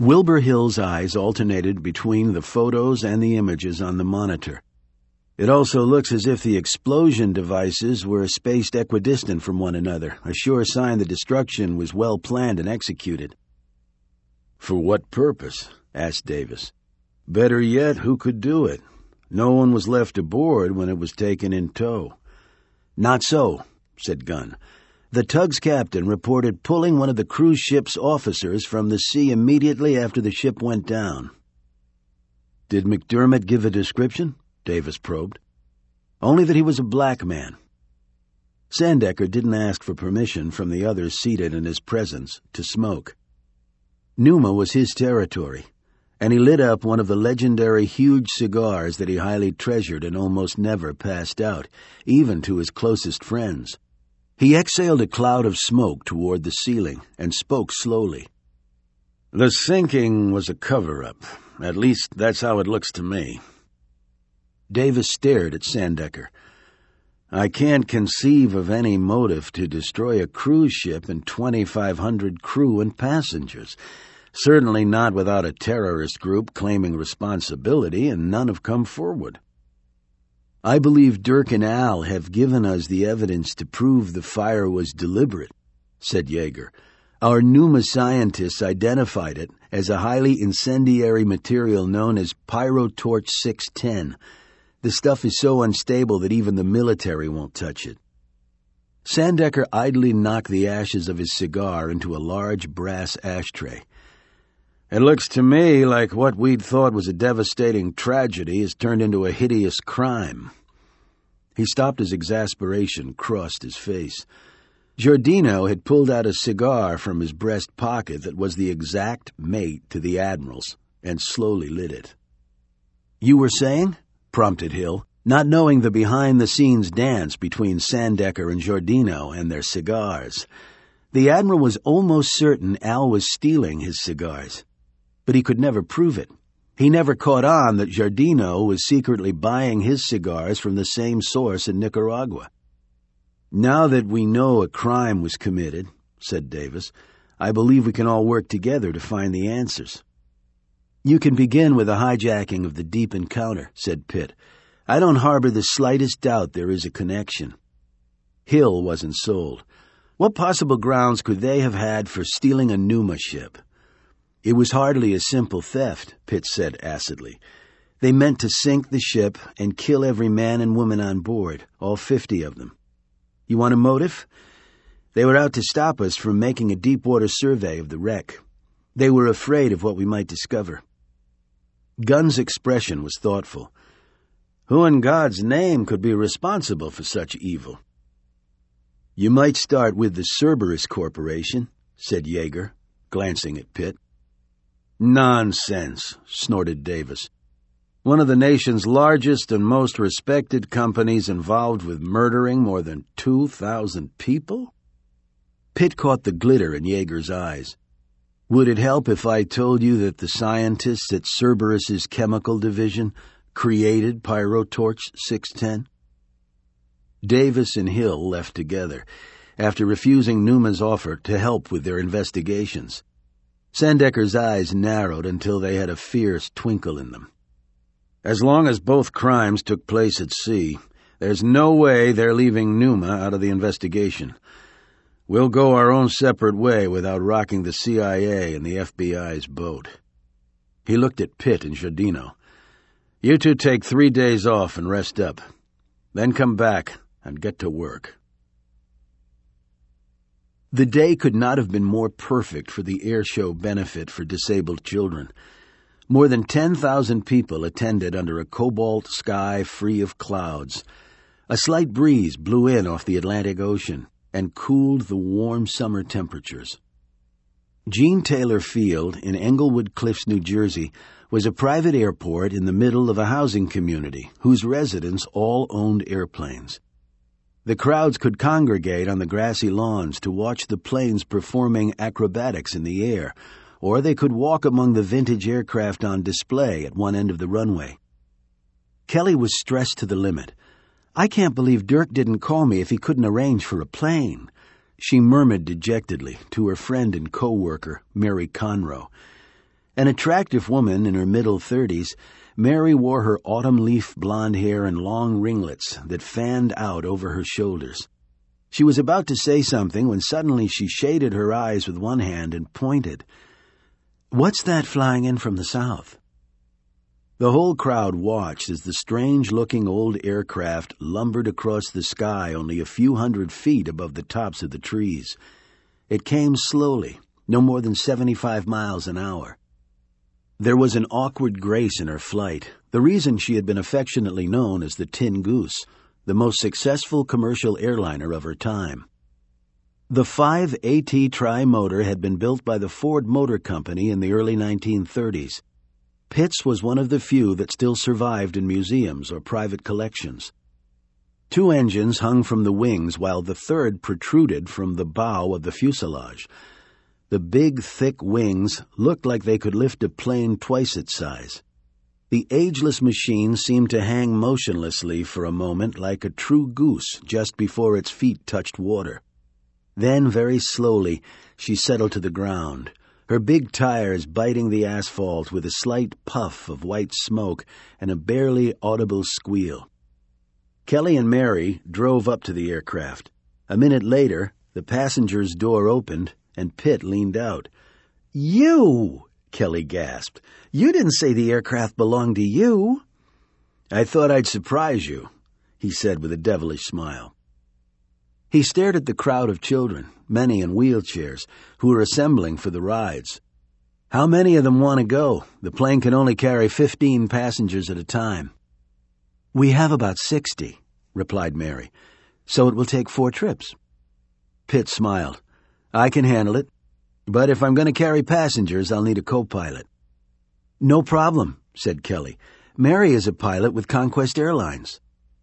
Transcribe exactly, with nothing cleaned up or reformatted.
Wilbur Hill's eyes alternated between the photos and the images on the monitor. It also looks as if the explosion devices were spaced equidistant from one another, a sure sign the destruction was well planned and executed. For what purpose? Asked Davis. Better yet, who could do it? No one was left aboard when it was taken in tow. Not so, said Gunn. The tug's captain reported pulling one of the cruise ship's officers from the sea immediately after the ship went down. Did McDermott give a description? Davis probed. Only that he was a black man. Sandecker didn't ask for permission from the others seated in his presence to smoke. Numa was his territory, and he lit up one of the legendary huge cigars that he highly treasured and almost never passed out, even to his closest friends. He exhaled a cloud of smoke toward the ceiling and spoke slowly. The sinking was a cover-up. At least that's how it looks to me. Davis stared at Sandecker. I can't conceive of any motive to destroy a cruise ship and twenty-five hundred crew and passengers. Certainly not without a terrorist group claiming responsibility, and none have come forward. I believe Dirk and Al have given us the evidence to prove the fire was deliberate, said Yeager. Our Numa scientists identified it as a highly incendiary material known as Pyrotorch six ten. The stuff is so unstable that even the military won't touch it. Sandecker idly knocked the ashes of his cigar into a large brass ashtray. It looks to me like what we'd thought was a devastating tragedy has turned into a hideous crime. He stopped as exasperation crossed his face. Giordino had pulled out a cigar from his breast pocket that was the exact mate to the Admiral's and slowly lit it. You were saying? Prompted Hill, not knowing the behind-the-scenes dance between Sandecker and Giordino and their cigars. The Admiral was almost certain Al was stealing his cigars, but he could never prove it. He never caught on that Giordino was secretly buying his cigars from the same source in Nicaragua. Now that we know a crime was committed, said Davis, I believe we can all work together to find the answers. You can begin with a hijacking of the Deep Encounter, said Pitt. I don't harbor the slightest doubt there is a connection. Hill wasn't sold. What possible grounds could they have had for stealing a Numa ship? It was hardly a simple theft, Pitt said acidly. They meant to sink the ship and kill every man and woman on board, all fifty of them. You want a motive? They were out to stop us from making a deep-water survey of the wreck. They were afraid of what we might discover. Gunn's expression was thoughtful. Who in God's name could be responsible for such evil? You might start with the Cerberus Corporation, said Yeager, glancing at Pitt. Nonsense, snorted Davis. One of the nation's largest and most respected companies involved with murdering more than two thousand people? Pitt caught the glitter in Yeager's eyes. Would it help if I told you that the scientists at Cerberus's chemical division created Pyrotorch six ten? Davis and Hill left together, after refusing Newman's offer to help with their investigations. Sandecker's eyes narrowed until they had a fierce twinkle in them. As long as both crimes took place at sea, there's no way they're leaving Numa out of the investigation. We'll go our own separate way without rocking the C I A and the F B I's boat. He looked at Pitt and Giordino. You two take three days off and rest up. Then come back and get to work. The day could not have been more perfect for the airshow benefit for disabled children. More than ten thousand people attended under a cobalt sky free of clouds. A slight breeze blew in off the Atlantic Ocean and cooled the warm summer temperatures. Gene Taylor Field in Englewood Cliffs, New Jersey, was a private airport in the middle of a housing community whose residents all owned airplanes. The crowds could congregate on the grassy lawns to watch the planes performing acrobatics in the air, or they could walk among the vintage aircraft on display at one end of the runway. Kelly was stressed to the limit. I can't believe Dirk didn't call me if he couldn't arrange for a plane, she murmured dejectedly to her friend and co-worker, Mary Conroe. An attractive woman in her middle thirties, Mary wore her autumn-leaf blonde hair in long ringlets that fanned out over her shoulders. She was about to say something when suddenly she shaded her eyes with one hand and pointed. "What's that flying in from the south?" The whole crowd watched as the strange-looking old aircraft lumbered across the sky only a few hundred feet above the tops of the trees. It came slowly, no more than seventy-five miles an hour. There was an awkward grace in her flight, the reason she had been affectionately known as the Tin Goose, the most successful commercial airliner of her time. The five AT tri-motor had been built by the Ford Motor Company in the early nineteen thirties. Pitts was one of the few that still survived in museums or private collections. Two engines hung from the wings while the third protruded from the bow of the fuselage. The big, thick wings looked like they could lift a plane twice its size. The ageless machine seemed to hang motionlessly for a moment like a true goose just before its feet touched water. Then, very slowly, she settled to the ground, her big tires biting the asphalt with a slight puff of white smoke and a barely audible squeal. Kelly and Mary drove up to the aircraft. A minute later, the passenger's door opened and Pitt leaned out. "You!" Kelly gasped. "You didn't say the aircraft belonged to you." "I thought I'd surprise you," he said with a devilish smile. He stared at the crowd of children, many in wheelchairs, who were assembling for the rides. "How many of them want to go? The plane can only carry fifteen passengers at a time." "We have about sixty," replied Mary, "so it will take four trips." Pitt smiled. "I can handle it, but if I'm going to carry passengers, I'll need a co-pilot." "No problem," said Kelly. "Mary is a pilot with Conquest Airlines."